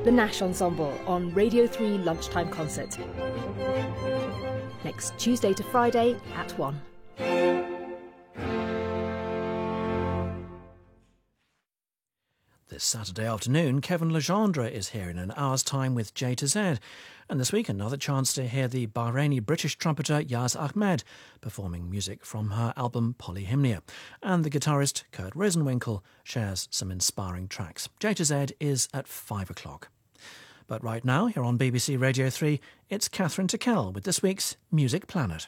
The Nash Ensemble on Radio 3 Lunchtime Concert. Next Tuesday to Friday at 1. This Saturday afternoon, Kevin Legendre is here in an hour's time with J to Z. And this week, another chance to hear the Bahraini-British trumpeter Yaz Ahmed performing music from her album Polyhymnia. And the guitarist Kurt Rosenwinkel shares some inspiring tracks. J to Z is at 5 o'clock. But right now, here on BBC Radio 3, it's Catherine Tickell with this week's Music Planet.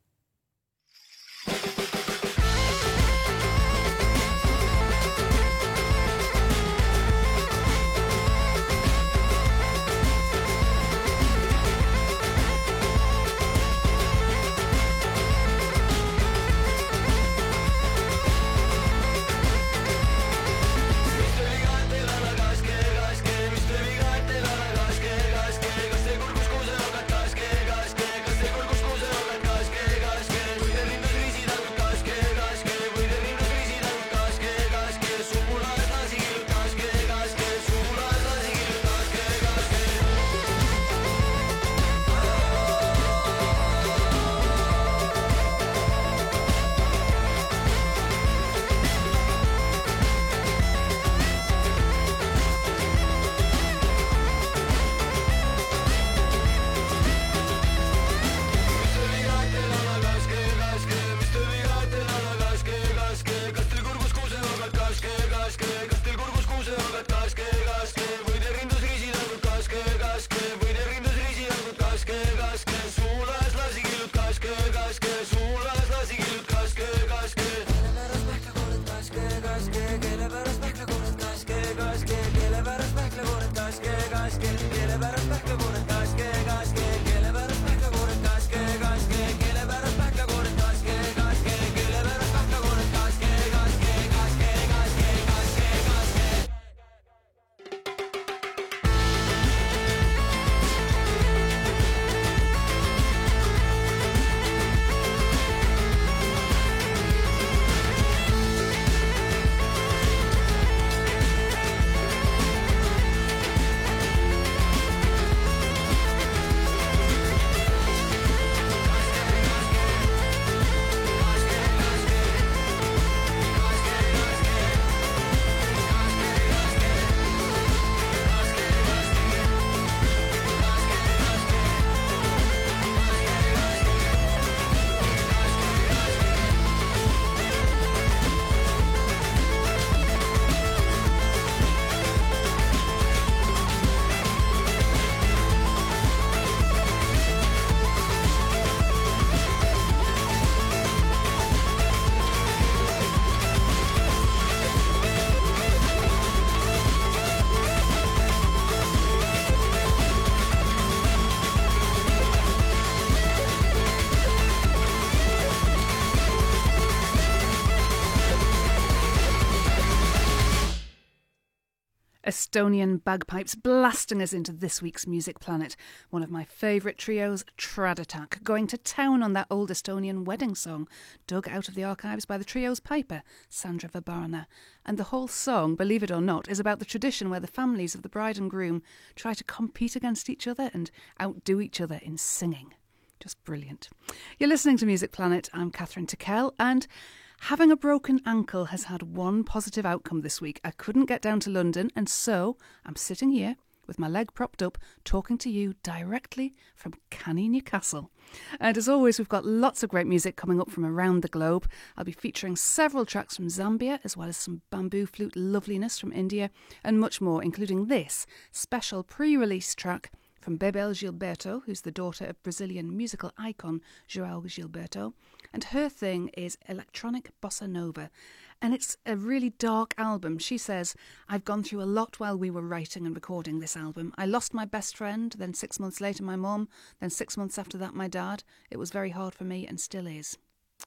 Estonian bagpipes blasting us into this week's Music Planet. One of my favourite trios, Trad Attack, going to town on that old Estonian wedding song, dug out of the archives by the trio's piper, Sandra Vabarna. And the whole song, believe it or not, is about the tradition where the families of the bride and groom try to compete against each other and outdo each other in singing. Just brilliant. You're listening to Music Planet. I'm Catherine Tickell, and having a broken ankle has had one positive outcome this week. I couldn't get down to London, and so I'm sitting here with my leg propped up, talking to you directly from Canny, Newcastle. And as always, we've got lots of great music coming up from around the globe. I'll be featuring several tracks from Zambia, as well as some bamboo flute loveliness from India, and much more, including this special pre-release track from Bebel Gilberto, who's the daughter of Brazilian musical icon João Gilberto. And her thing is electronic bossa nova. And it's a really dark album. She says, I've gone through a lot while we were writing and recording this album. I lost my best friend, then 6 months later my mum, then 6 months after that my dad. It was very hard for me and still is.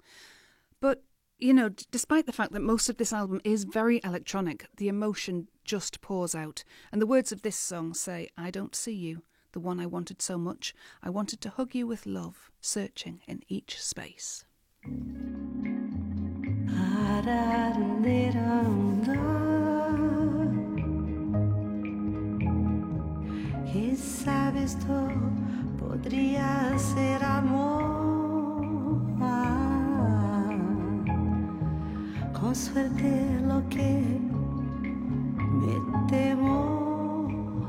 But, you know, despite the fact that most of this album is very electronic, the emotion just pours out. And the words of this song say, I don't see you, the one I wanted so much. I wanted to hug you with love, searching in each space. Y sabes tú, podría ser amor. Con suerte lo que me temo.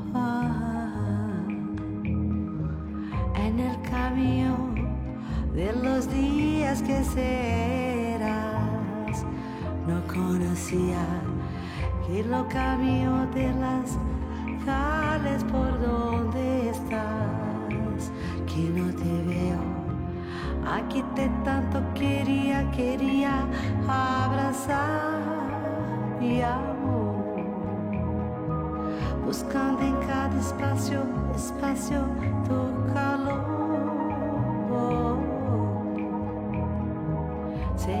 En el camino de los días que serás, no conocía que lo camino de las calles por donde estás, que no te veo. Aquí te tanto quería abrazar mi amor, buscando en cada espacio tu calor. Sé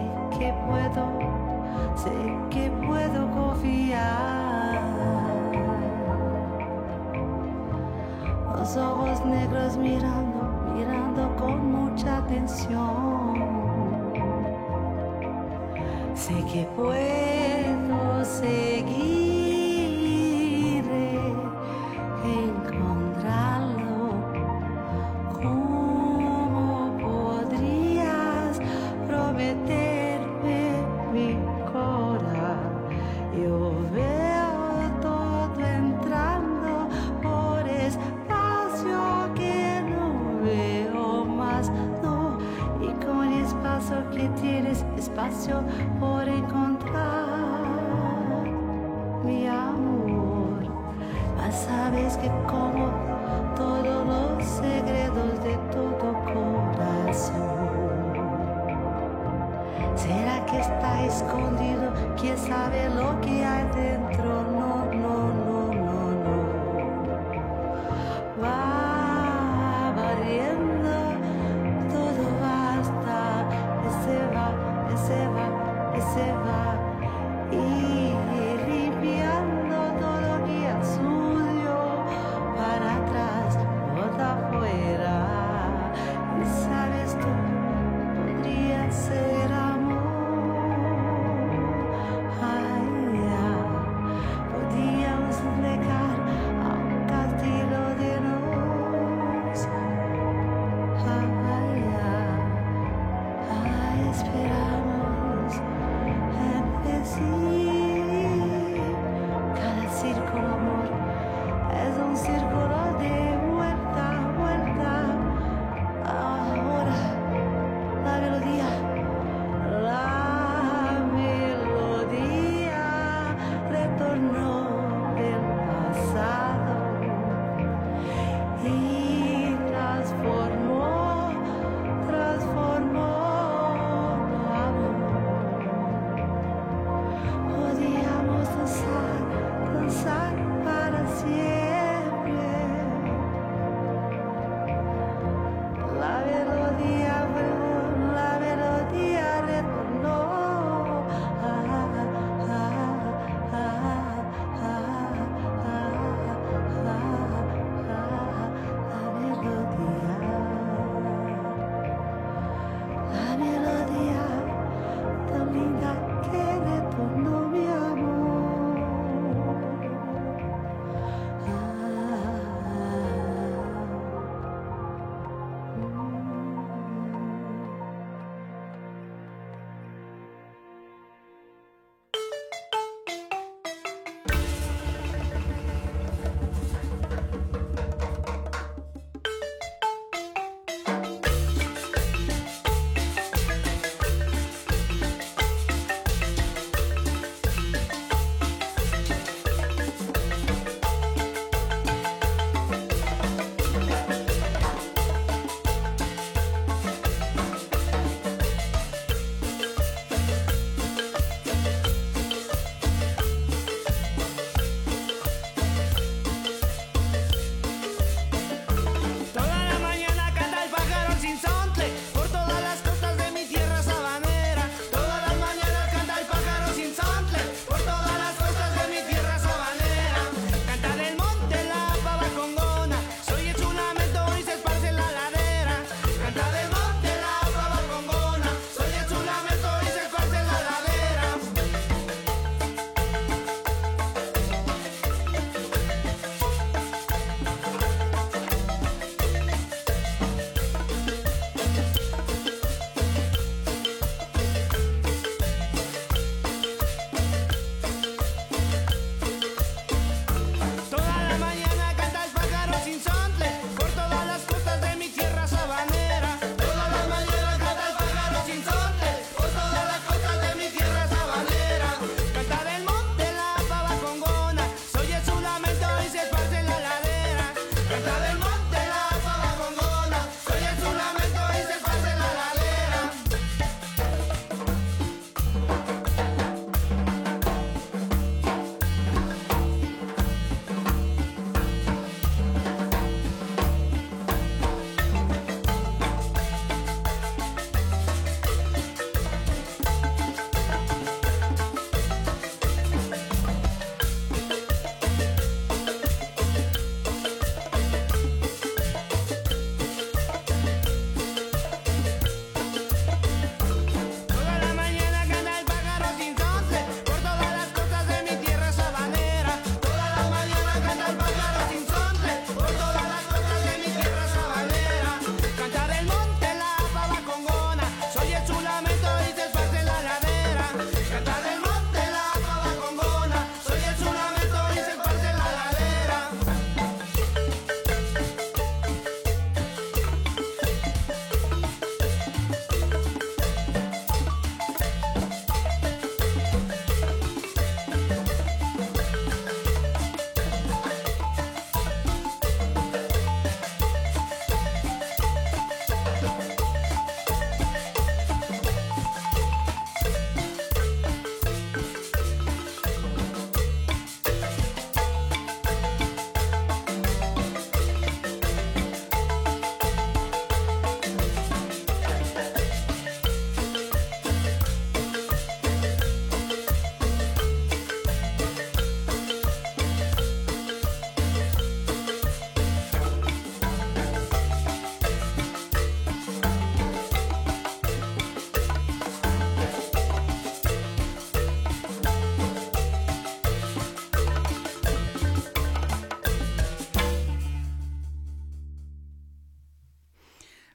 que puedo confiar. Los ojos negros mirando con mucha atención. Sé que puedo seguir, encontrarlo. ¿Cómo podrías prometerme mi corazón? Yo veo todo entrando por espacio que no veo más, no. Y con espacio que tienes, espacio por encontrar mi amor. Mas sabes que como todos los secretos de todo corazón, ¿será que está escondido? ¿Quién sabe lo que hay dentro? No. Va barriendo, todo basta, ese va, y limpiando todo día sucio para atrás, bota afuera. Y sabes tú, podría ser amor. Ay, ya. Podíamos llegar a un castillo de nos. Ay, ya. Ay, esperamos en decir cada círculo, amor, es un círculo de vuelta. Ahora la melodía retornó del pasado y transformó amor. Podíamos danzar para siempre.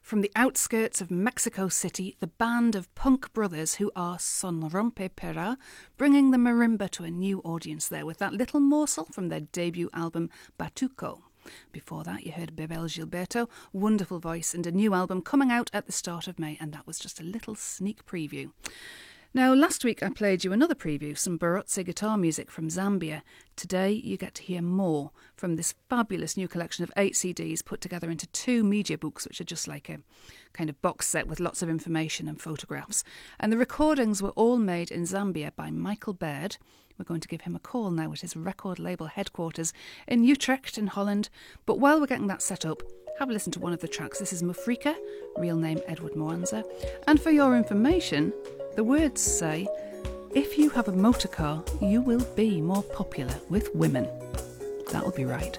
From the outskirts of Mexico City, the band of punk brothers who are Son Rompe Pera, bringing the marimba to a new audience there with that little morsel from their debut album Batuco. Before that, you heard Bebel Gilberto, wonderful voice, and a new album coming out at the start of May, and that was just a little sneak preview. Now, last week I played you another preview, some Barotse guitar music from Zambia. Today you get to hear more from this fabulous new collection of 8 CDs put together into 2 media books, which are just like a kind of box set with lots of information and photographs. And the recordings were all made in Zambia by Michael Baird. We're going to give him a call now at his record label headquarters in Utrecht in Holland. But while we're getting that set up, have a listen to one of the tracks. This is Mufrika, real name Edward Mwanza. And for your information, the words say, if you have a motor car, you will be more popular with women. That'll be right.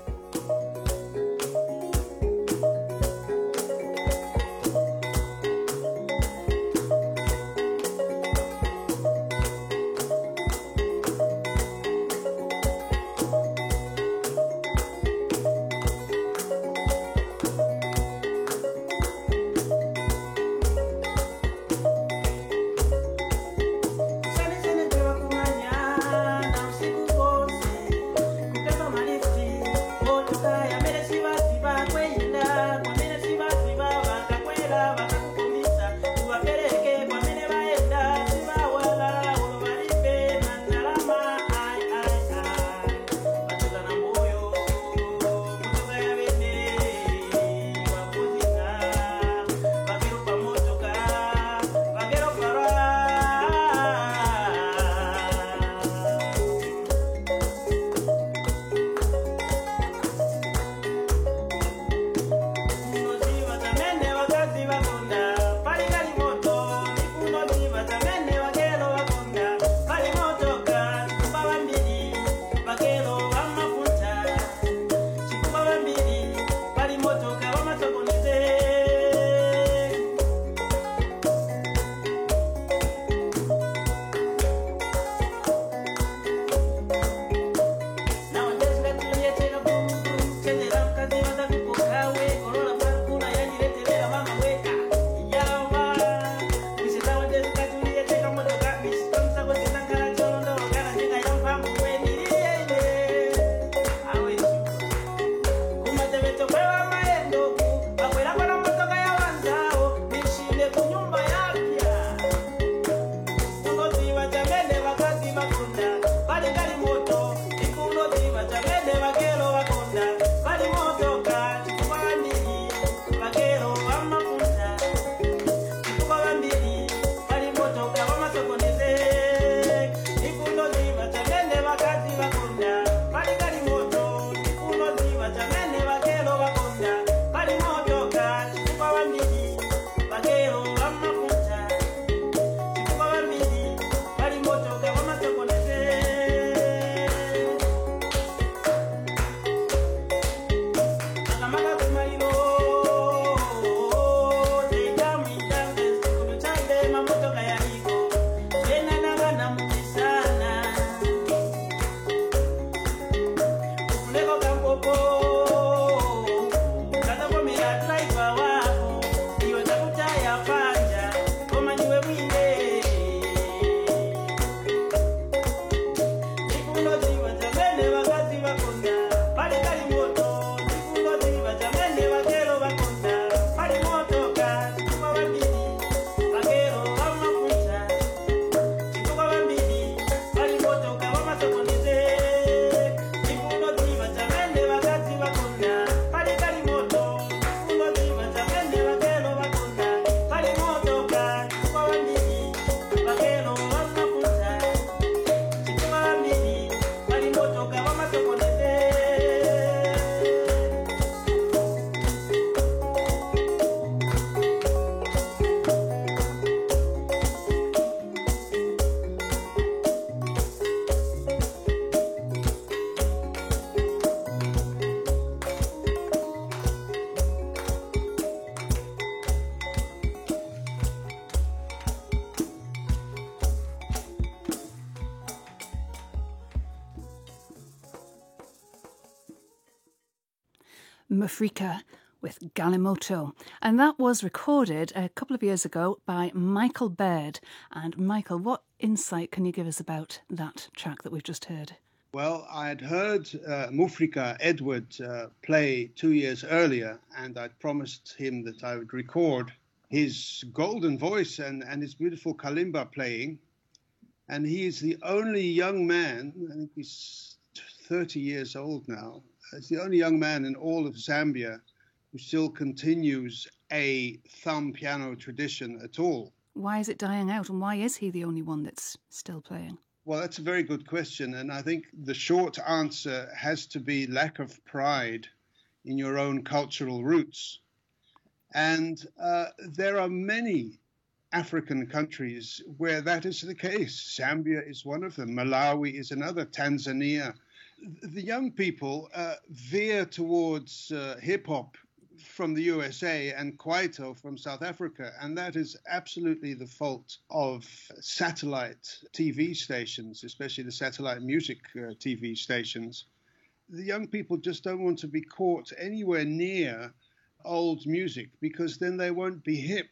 Mufrika with Galimoto. And that was recorded a couple of years ago by Michael Baird. And Michael, what insight can you give us about that track that we've just heard? Well, I had heard Mufrika Edward play 2 years earlier, and I'd promised him that I would record his golden voice and his beautiful kalimba playing. And he is the only young man, I think he's 30 years old now, he's the only young man in all of Zambia who still continues a thumb piano tradition at all. Why is it dying out, and why is he the only one that's still playing? Well, that's a very good question, and I think the short answer has to be lack of pride in your own cultural roots. And there are many African countries where that is the case. Zambia is one of them. Malawi is another. Tanzania. The young people veer towards hip-hop from the USA and Kwaito from South Africa, and that is absolutely the fault of satellite TV stations, especially the satellite music TV stations. The young people just don't want to be caught anywhere near old music because then they won't be hip.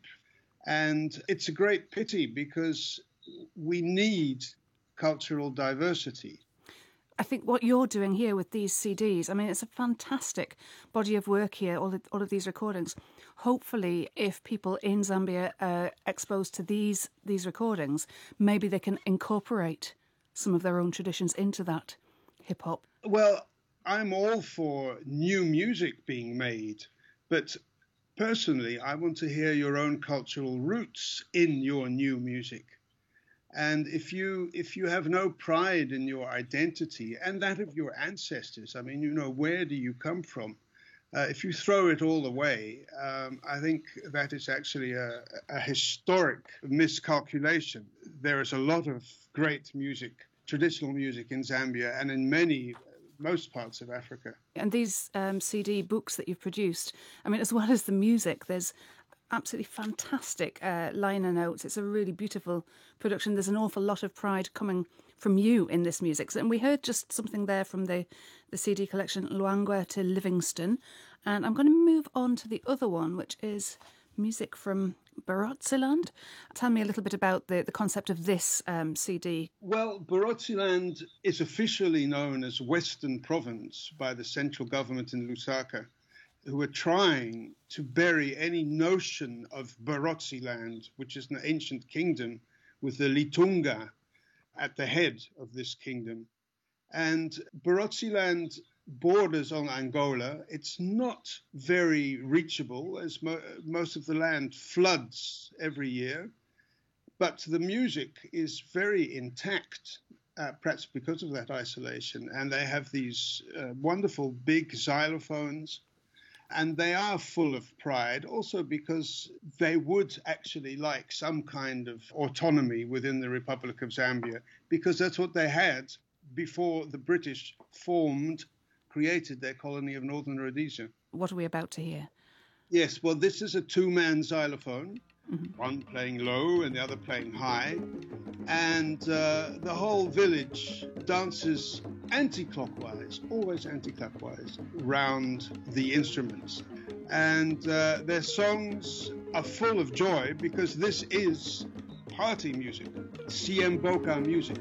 And it's a great pity because we need cultural diversity. I think what you're doing here with these CDs, I mean, it's a fantastic body of work here, all of these recordings. Hopefully, if people in Zambia are exposed to these recordings, maybe they can incorporate some of their own traditions into that hip-hop. Well, I'm all for new music being made, but personally, I want to hear your own cultural roots in your new music. And if you have no pride in your identity and that of your ancestors, I mean, you know, where do you come from? If you throw it all away, I think that is actually a historic miscalculation. There is a lot of great music, traditional music in Zambia and in most parts of Africa. And these CD books that you've produced, I mean, as well as the music, there's absolutely fantastic liner notes. It's a really beautiful production. There's an awful lot of pride coming from you in this music. And we heard just something there from the CD collection, Luangwa to Livingston. And I'm going to move on to the other one, which is music from Barotseland. Tell me a little bit about the concept of this CD. Well, Barotseland is officially known as Western Province by the central government in Lusaka, who are trying to bury any notion of Barotseland, which is an ancient kingdom with the Litunga at the head of this kingdom. And Barotseland borders on Angola. It's not very reachable, as most of the land floods every year, but the music is very intact, perhaps because of that isolation. And they have these wonderful big xylophones, and they are full of pride, also because they would actually like some kind of autonomy within the Republic of Zambia, because that's what they had before the British created their colony of Northern Rhodesia. What are we about to hear? Yes, well, this is a two-man xylophone, one playing low and the other playing high. And the whole village dances anti-clockwise, always anti-clockwise, round the instruments. And their songs are full of joy because this is party music, Siemboka music.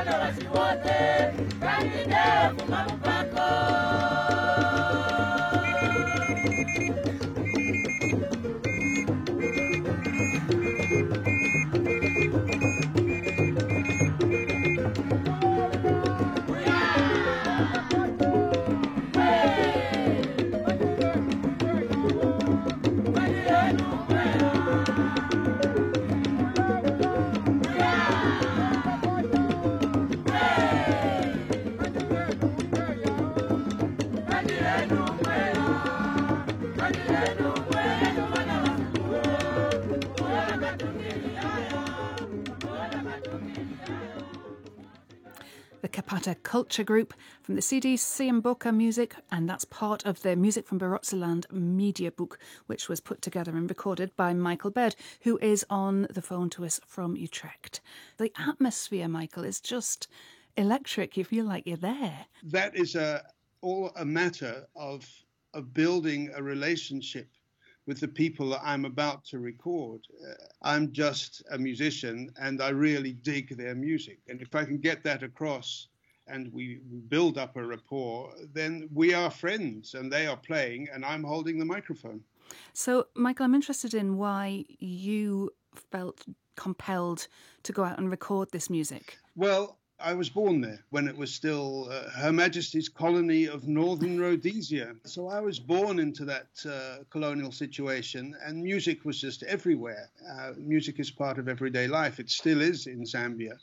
Kapata Culture Group from the CD Siamboka Music, and that's part of the Music from Barotseland media book, which was put together and recorded by Michael Baird, who is on the phone to us from Utrecht. The atmosphere, Michael, is just electric. You feel like you're there. That is all a matter of building a relationship with the people that I'm about to record. I'm just a musician and I really dig their music. And if I can get that across and we build up a rapport, then we are friends and they are playing and I'm holding the microphone. So, Michael, I'm interested in why you felt compelled to go out and record this music. Well, I was born there when it was still Her Majesty's colony of Northern Rhodesia. So I was born into that colonial situation, and music was just everywhere. Music is part of everyday life. It still is in Zambia.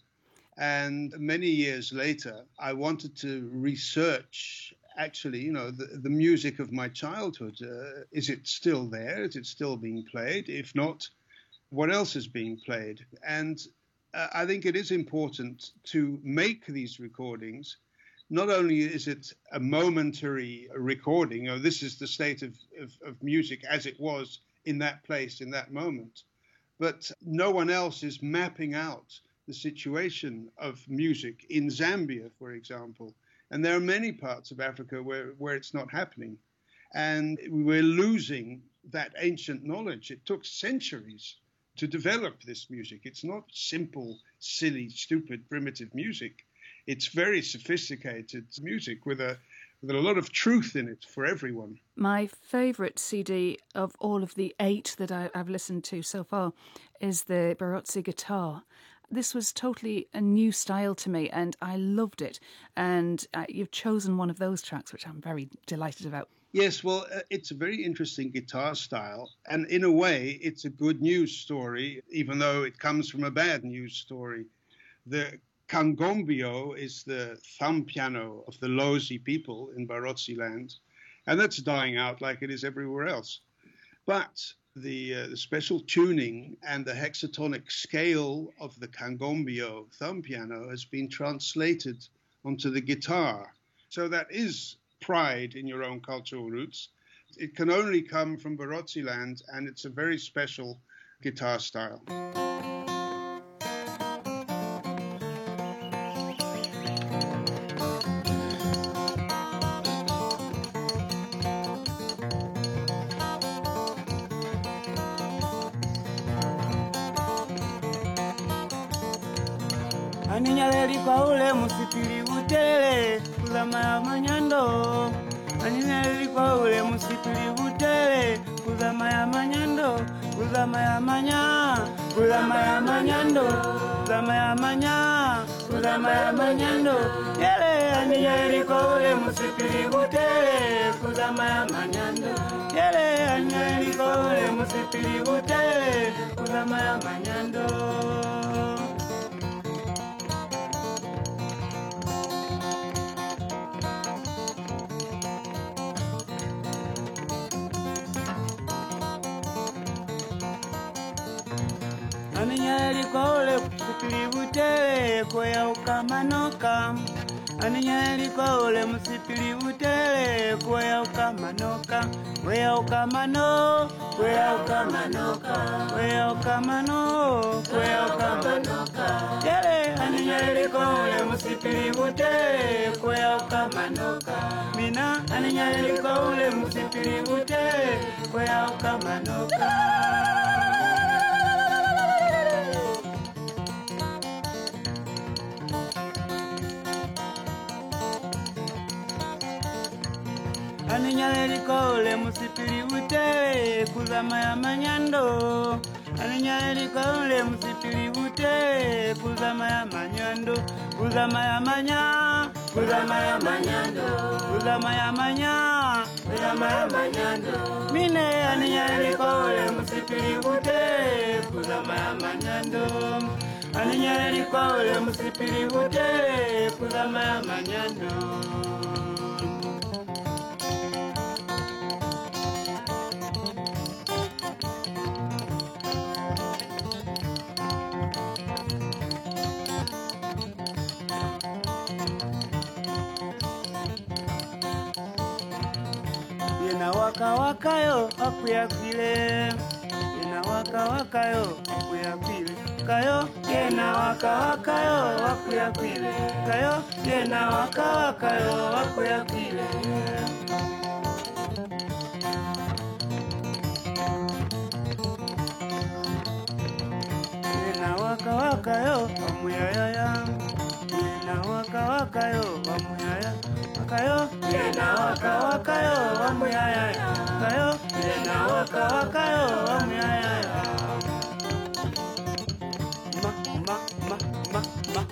And many years later, I wanted to research, actually, the music of my childhood. Is it still there? Is it still being played? If not, what else is being played? And I think it is important to make these recordings. Not only is it a momentary recording, this is the state of music as it was in that place, in that moment, but no one else is mapping out the situation of music in Zambia, for example. And there are many parts of Africa where it's not happening. And we're losing that ancient knowledge. It took centuries to develop this music. It's not simple, silly, stupid, primitive music. It's very sophisticated music with a lot of truth in it for everyone. My favourite CD of all of the 8 that I've listened to so far is the Barotse guitar. This was totally a new style to me and I loved it. And you've chosen one of those tracks, which I'm very delighted about. Yes, well, it's a very interesting guitar style. And in a way, it's a good news story, even though it comes from a bad news story. The Kangombio is the thumb piano of the Lozi people in Barotseland, and that's dying out like it is everywhere else. But the special tuning and the hexatonic scale of the Kangombio thumb piano has been translated onto the guitar. So that is pride in your own cultural roots. It can only come from Barotseland, and it's a very special guitar style. Aninyaleli kwa ule musipili utele kuzama ya manyando. Aninyaleli kwa ule musipili utele kuzama ya manyando. Kuzama ya manya, kuzama ya manyando. Kuzama ya manya, kuzama ya manyando. Yele aninyaleli kwa ule musipili utele kuzama ya manyando. Yele aninyaleli kwa ule musipili utele kuzama ya manyando. Aninyali kwa ule musipili utele kwea ukamanoka. Aninyali kwa ule musipili utele kwea ukamanoka. Kwea ukamano, kwea ukamanoka. Kwea ukamano, kwea ukamanoka. Yele aninyali kwa ule musipili utele kwea ukamanoka. Mina aninyali kwa ule musipili utele kwea ukamanoka. Aninyalelikaole musipili ute kuzama ya manyando. Aninyalelikaole musipili ute kuzama ya manyando. Kuzama ya manya, kuzama ya manyando. Kuzama ya manya, kuzama ya manyando. Mine aninyalelikaole musipili ute kuzama ya manyando. Aninyalelikaole musipili ute kuzama ya manyando. Waka wakayo akuyakwile yena waka wakayo akuyakwile kayo yena waka wakayo akuyakwile kayo yena waka wakayo akuyakwile yena waka wakayo amuyaya yena waka wakayo amuyaya kayo yena waka wakayo amuyaya kayo yena waka wakayo amuyaya ma ma ma ma ma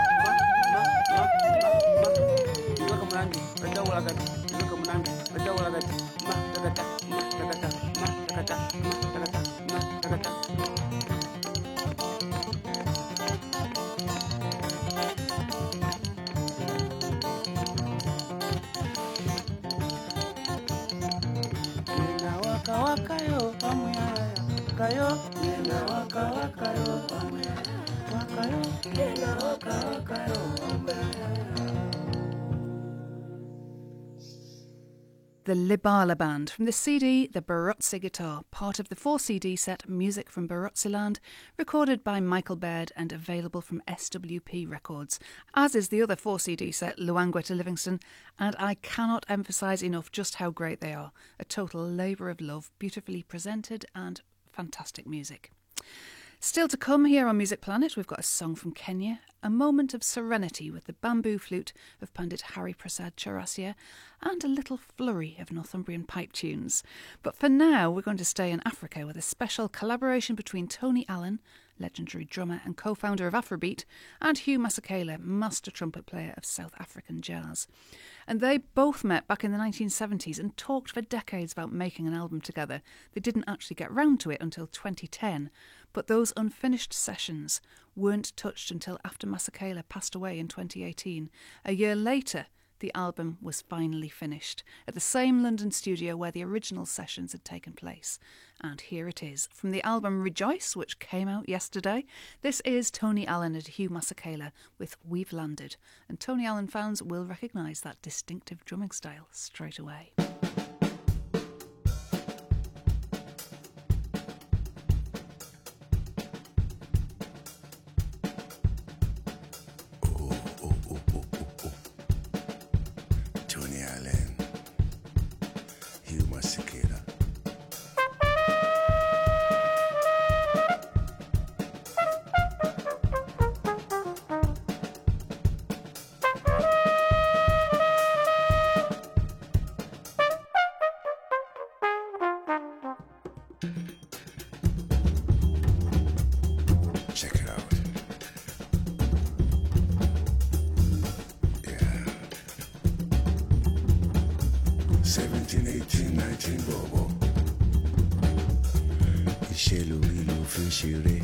iwaka munangi rajawula gati iwaka munangi rajawula gati ma takata ma takata ma takata ma takata ma takata wakayo amuyaya kayo yena waka wakayo amuyaya wakayo yena waka wakayo amuyaya. The Libala Band from the CD The Barotse Guitar, part of the 4-CD set Music from Barotseland, recorded by Michael Baird and available from SWP Records, as is the other 4-CD set Luangwa to Livingston, and I cannot emphasise enough just how great they are. A total labour of love, beautifully presented and fantastic music. Still to come here on Music Planet, we've got a song from Kenya, a moment of serenity with the bamboo flute of Pandit Hari Prasad Chaurasia, and a little flurry of Northumbrian pipe tunes. But for now, we're going to stay in Africa with a special collaboration between Tony Allen, legendary drummer and co-founder of Afrobeat, and Hugh Masekela, master trumpet player of South African jazz. And they both met back in the 1970s and talked for decades about making an album together. They didn't actually get round to it until 2010, but those unfinished sessions weren't touched until after Masekela passed away in 2018. A year later, the album was finally finished at the same London studio where the original sessions had taken place. And here it is, from the album Rejoice, which came out yesterday. This is Tony Allen and Hugh Masekela with We've Landed. And Tony Allen fans will recognise that distinctive drumming style straight away. Check it out. Yeah. 17, 18, 19, bobo. Iṣẹ́ lórí ló fi ń ṣeré.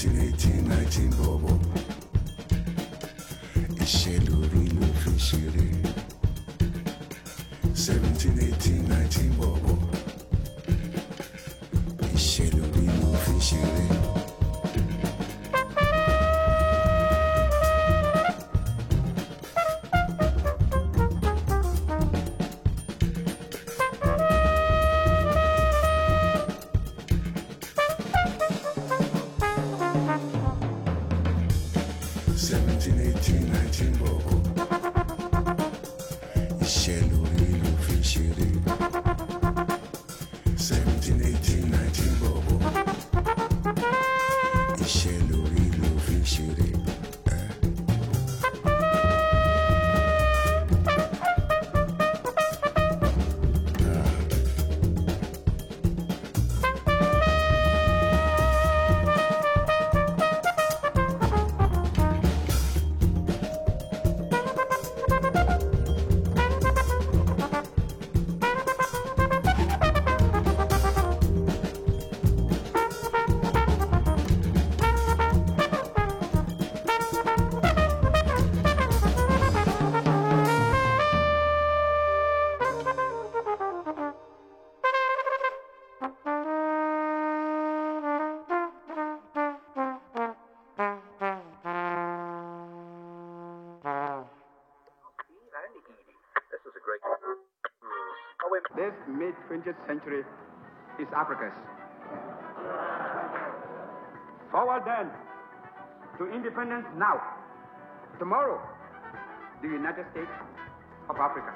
17, 18, 19 bobo. Ìṣèlú ìlú fi ṣeré. 17, 18, 19 bobo. Ìṣèlú ìlú fi ṣeré. This mid-20th century is Africa's. Forward then to independence now. Tomorrow, the United States of Africa.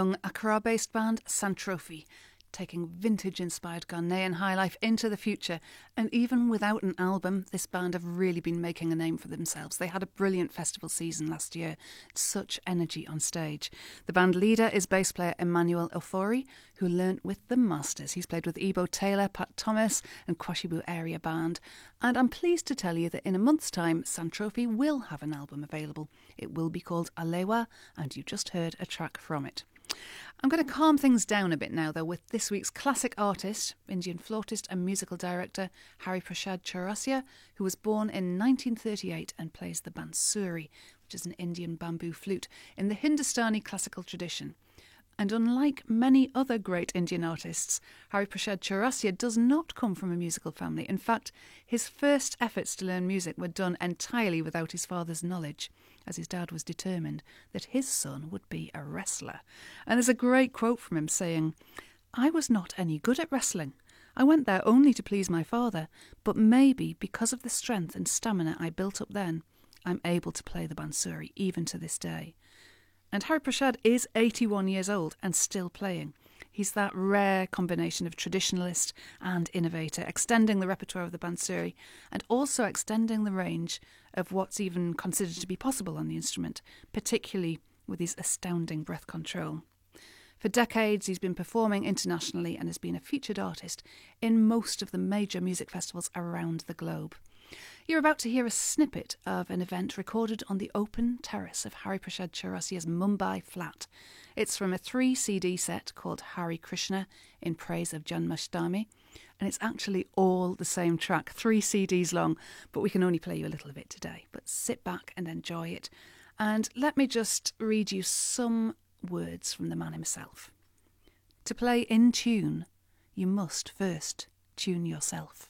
young Accra-based band Santrophe, taking vintage-inspired Ghanaian highlife into the future. And even without an album, this band have really been making a name for themselves. They had a brilliant festival season last year. Such energy on stage. The band leader is bass player Emmanuel Ofori, who learnt with the masters. He's played with Ebo Taylor, Pat Thomas and Kwashibu Area Band. And I'm pleased to tell you that in a month's time, Santrophe will have an album available. It will be called Alewa, and you just heard a track from it. I'm going to calm things down a bit now, though, with this week's classic artist, Indian flautist and musical director Hari Prasad Chaurasia, who was born in 1938 and plays the bansuri, which is an Indian bamboo flute, in the Hindustani classical tradition. And unlike many other great Indian artists, Hari Prasad Chaurasia does not come from a musical family. In fact, his first efforts to learn music were done entirely without his father's knowledge, as his dad was determined that his son would be a wrestler. And there's a great quote from him saying, "I was not any good at wrestling. I went there only to please my father, but maybe because of the strength and stamina I built up then, I'm able to play the bansuri even to this day." And Hari Prasad is 81 years old and still playing. He's that rare combination of traditionalist and innovator, extending the repertoire of the bansuri and also extending the range of what's even considered to be possible on the instrument, particularly with his astounding breath control. For decades, he's been performing internationally and has been a featured artist in most of the major music festivals around the globe. You're about to hear a snippet of an event recorded on the open terrace of Hari Prasad Chaurasia's Mumbai flat. It's from a 3 CD set called Hari Krishna in praise of Janmashtami, and it's actually all the same track, 3 CDs long, but we can only play you a little of it today. But sit back and enjoy it. And let me just read you some words from the man himself. To play in tune, you must first tune yourself.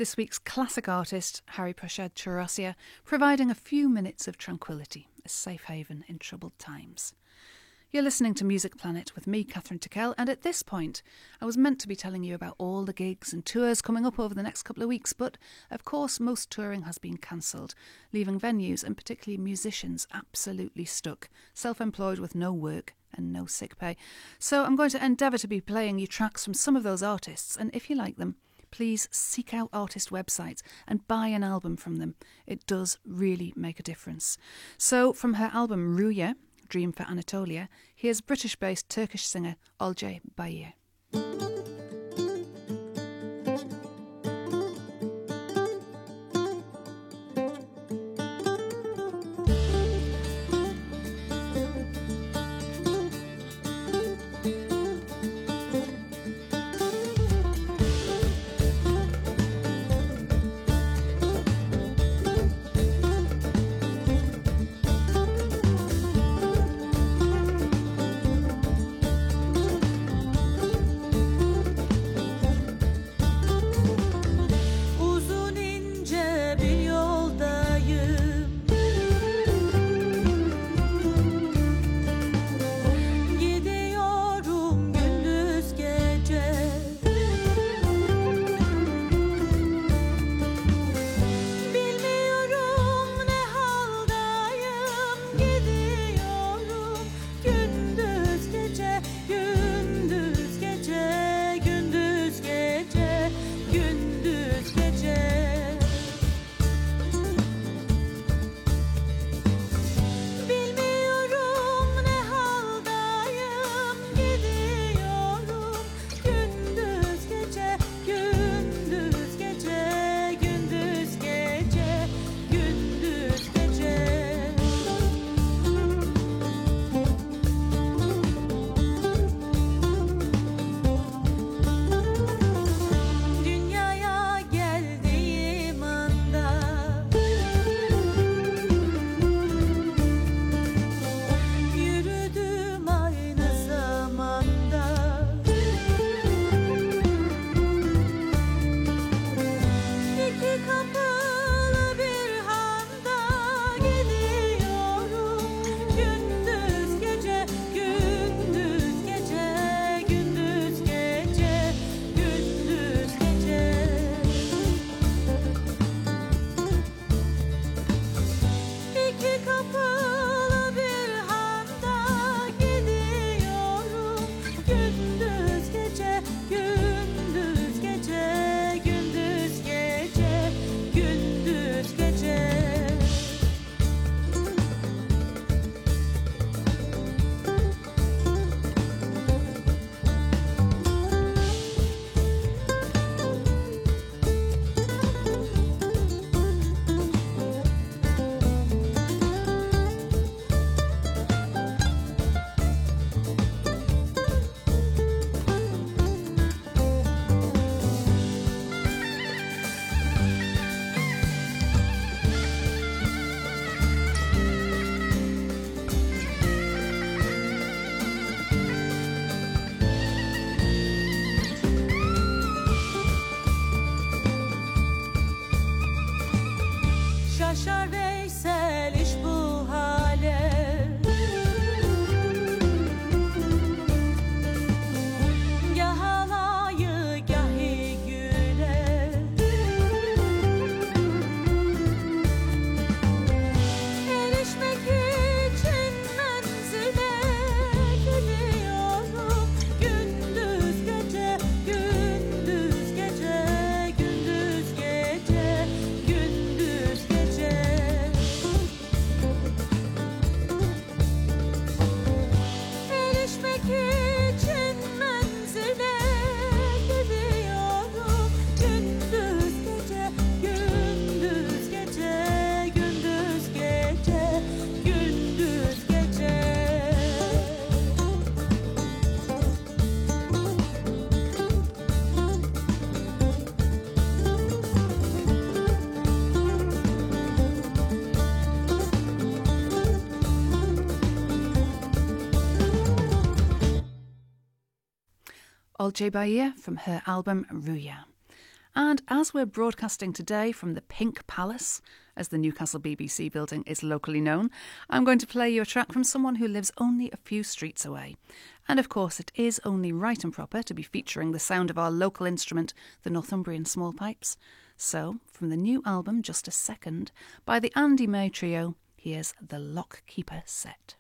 This week's classic artist, Hariprasad Chaurasia, providing a few minutes of tranquility, a safe haven in troubled times. You're listening to Music Planet with me, Catherine Tickell, and at this point I was meant to be telling you about all the gigs and tours coming up over the next couple of weeks, but of course most touring has been cancelled, leaving venues and particularly musicians absolutely stuck, self-employed with no work and no sick pay. So I'm going to endeavour to be playing you tracks from some of those artists, and if you like them, please seek out artist websites and buy an album from them. It does really make a difference. So from her album Rüya, Dream for Anatolia, here's British-based Turkish singer Olcay Bayir. Şaşar Veysel iş bu hale, gah alayı gahi güle, erişmek için menzile gidiyorum, gündüz gece, gündüz gece, gündüz gece, gündüz gece. Erişmek için menzile gidiyorum, gündüz gece, gündüz gece, gündüz gece, gündüz gece. Olcay Bayir from her album Rüya. And as we're broadcasting today from the Pink Palace, as the Newcastle BBC building is locally known, I'm going to play you a track from someone who lives only a few streets away. And of course it is only right and proper to be featuring the sound of our local instrument, the Northumbrian Small Pipes. So, from the new album Just a Second, by the Andy May Trio, here's the Lockkeeper Set.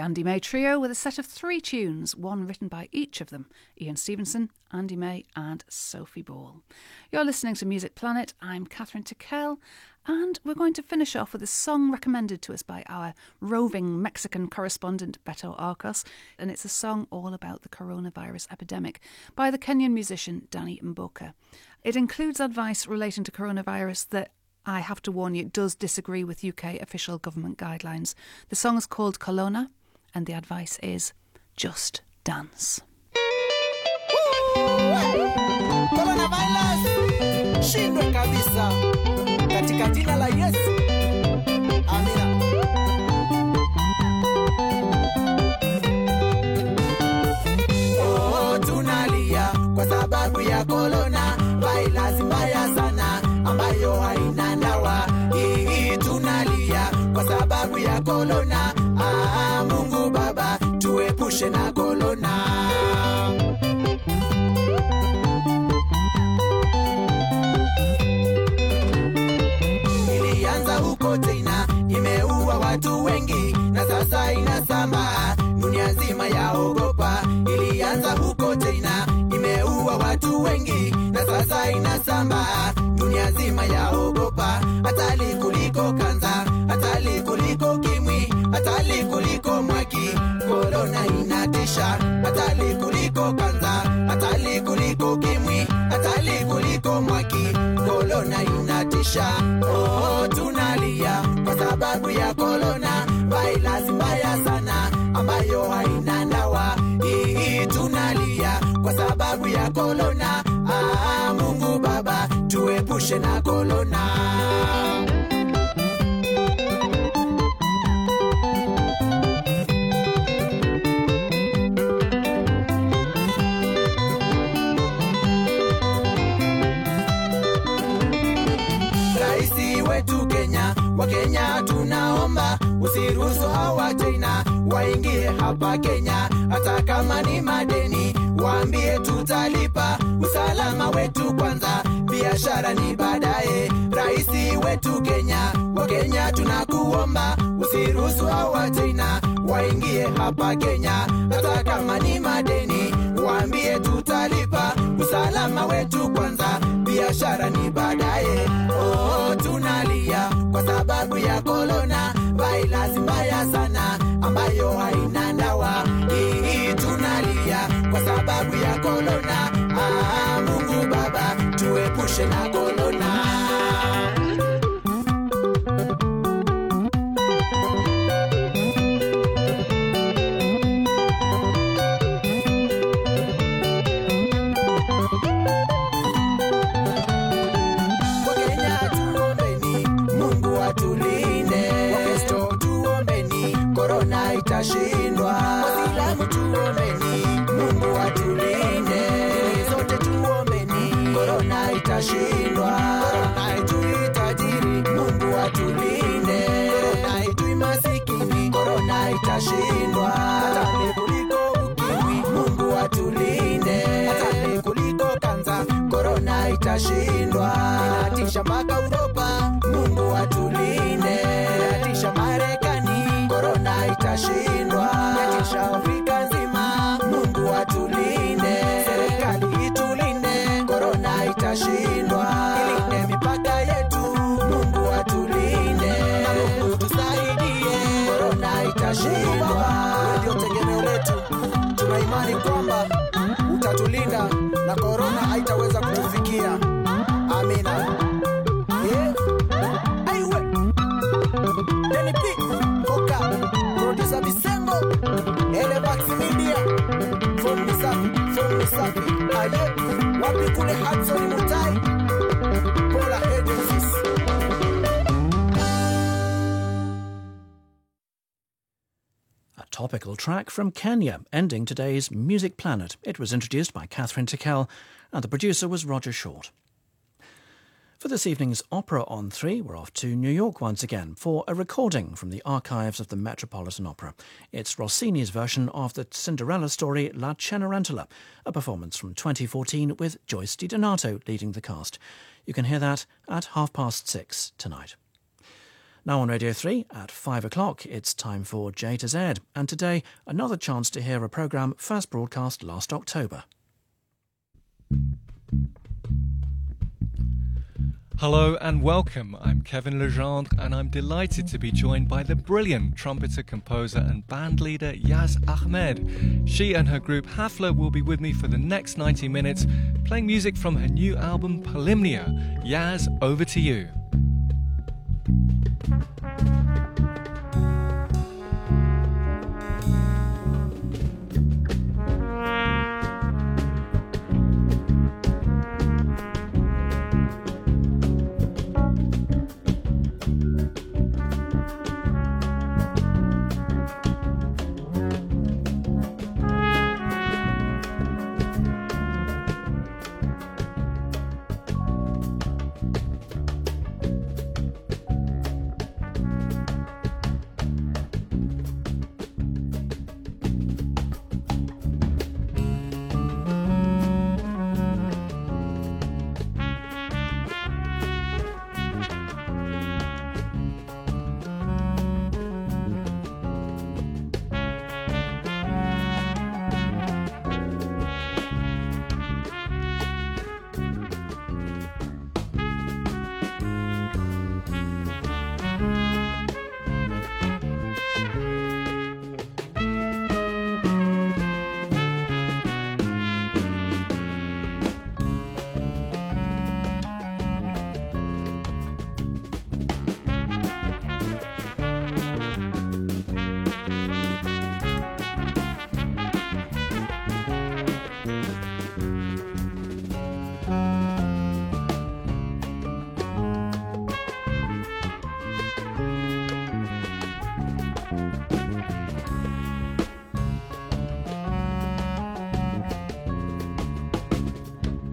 Andy May Trio with a set of 3 tunes, one written by each of them, Ian Stevenson, Andy May and Sophie Ball. You're listening to Music Planet. I'm Catherine Tickell, and we're going to finish off with a song recommended to us by our roving Mexican correspondent Beto Arcos, and it's a song all about the coronavirus epidemic by the Kenyan musician Danny Mboka. It includes advice relating to coronavirus that, I have to warn you, does disagree with UK official government guidelines. The song is called Colonna, and the advice is just dance. Coronavirus shindwe kabisa katika jina la Yesu. Amina. Oh, tunalia kwa sababu ya corona virus mbaya sana ambayo haina dawa. Hii tunalia kwa sababu ya corona. Mungu Baba tuepushe na corona. Huko tena imeua watu wengi na sasa inasambaa dunia nzima yaogopa. Ilianza huko tena imeua watu wengi na sasa inasambaa dunia nzima yaogopa. Hatari kuliko kansa, hatari kuliko kimwi, hatari kuliko mwaki. Corona inatisha. Hatari kuliko kansa, hatari kuliko kimwi, hatari kuliko mwaki. Corona inatisha. Oh, tunalia kwa sababu ya corona virus mbaya sana ambayo haina dawa. Hii tunalia kwa sababu ya corona. Mungu Baba tuepushe na corona. Wakenya tunaomba usiruhusu hawa China waingie hapa Kenya. Hata kama ni madeni waambie tutalipa. Usalama wetu kwanza, biashara ni baadaye. Raisi wetu Kenya, Wakenya tunakuomba usiruhusu hawa China waingie hapa Kenya. Hata kama ni madeni waambie tutalipa. Usalama wetu kwanza, biashara ni baadaye. Oh, tunalia kwa sababu ya corona virus mbaya sana ambayo haina dawa. Hii tunalia kwa sababu ya corona. Mungu Baba tuepushe na corona. Itashindwa. Waislamu tuombeni, Mungu atulinde. Dini zote tuombeni, corona itashindwa. Corona itui tajiri, Mungu atulinde. Corona itui masikini, corona itashindwa. Hatari kuliko ukimwi, Mungu atulinde. Hatari kuliko kansa, corona itashindwa. Inatisha mpaka Uropa, Mungu atulinde. Inatisha Marekani, corona itashindwa. Inatisha Afrika nzima, Mungu atulinde. Serikali itulinde, corona itashindwa. Ilinde mipaka yetu, Mungu atulinde. Na Mungu tusaidie, corona itashindwa. Ndio tegemeo letu, tuna imani kwamba utatulinda na corona haitaweza kutufikia. Amina. Aiwe NP Oka Producer Bisengo Elevax Media From Misafi Aye wapi kule Hudson Mutai Pola Agencies. A topical track from Kenya, ending today's Music Planet. It was introduced by Catherine Tickell, and the producer was Roger Short. For this evening's Opera on 3, we're off to New York once again for a recording from the archives of the Metropolitan Opera. It's Rossini's version of the Cinderella story La Cenerentola, a performance from 2014 with Joyce DiDonato leading the cast. You can hear that at 6:30 tonight. Now on Radio 3 at 5 o'clock, it's time for J to Z, and today another chance to hear a programme first broadcast last October. Hello and welcome. I'm Kevin Legendre and I'm delighted to be joined by the brilliant trumpeter, composer and band leader Yaz Ahmed. She and her group Hafla will be with me for the next 90 minutes, playing music from her new album Polymnia. Yaz, over to you.